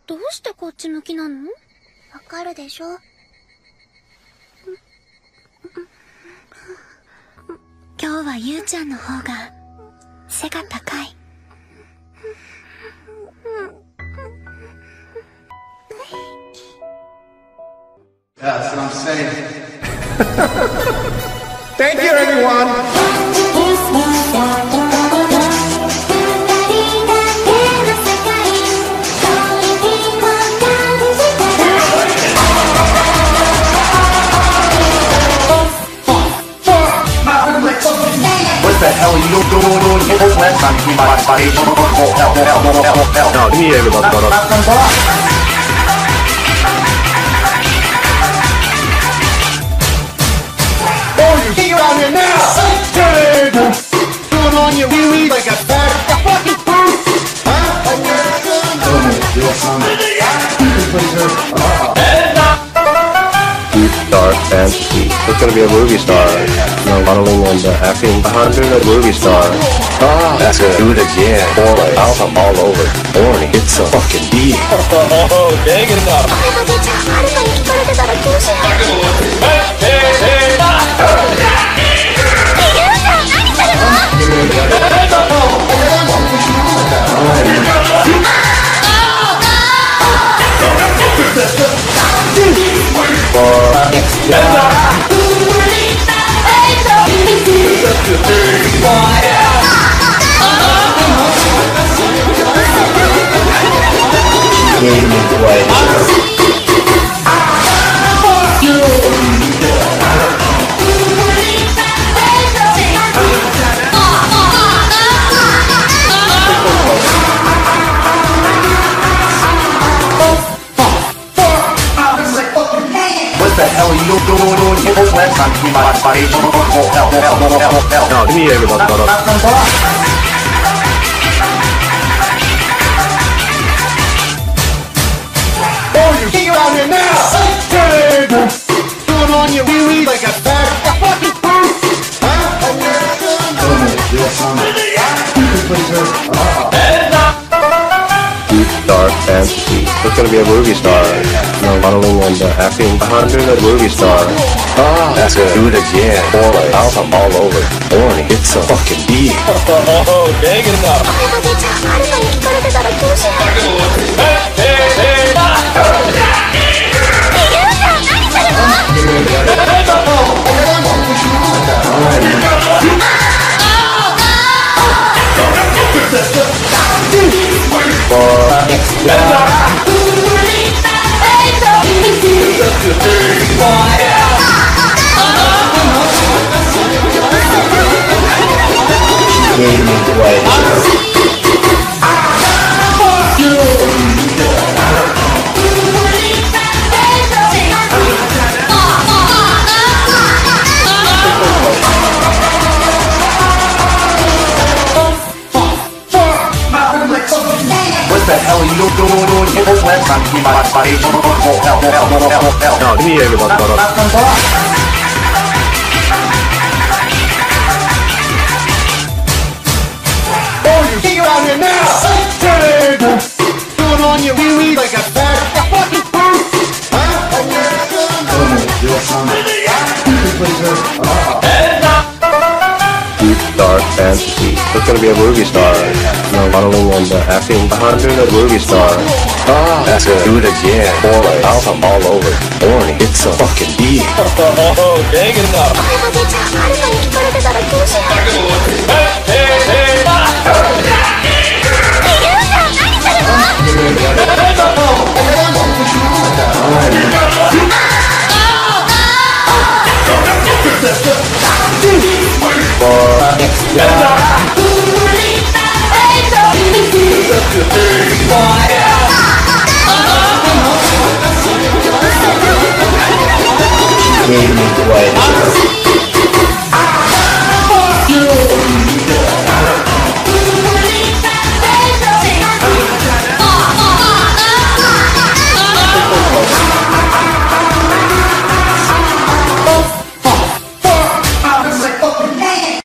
どうしてこっち向きなの？わかるでしょ？今日はゆうちゃんの方が背が高い。 That's what I'm saying. Thank you, everyone. What the hell are you doing? Last time you my body. No, give me everybody. Get out here now! Going on your wee-wee like a fucking fool! Deep Dark Fantasy. It's gonna be a movie star. You know, modeling and acting behind a movie star. That's good. Do it again. Boy, I'm all over. Horny. It's a fucking deep. Oh, dang it enough. What the hell are you doing? Last time you my body. No, give me everybody. Get out here now! Going on your wee-wee like a fucking fool! Deep Dark Fantasy. It's gonna be a movie star. You know, modeling and acting behind a movie star. That's good. Do it again. Boy, I'm all over. Horny. It's a fucking deep. Oh, dang it enough. What the hell are you doing? Last time you my body. No, give me everybody. Get out here now! Going on your wee-wee like a fucking fool! Deep Dark Fantasy. It's gonna be a movie star. You know, modeling and acting behind a movie star. That's good. Do it again. Boy, I'm all over. Horny. It's a fucking deep. Oh, dang it enough. Get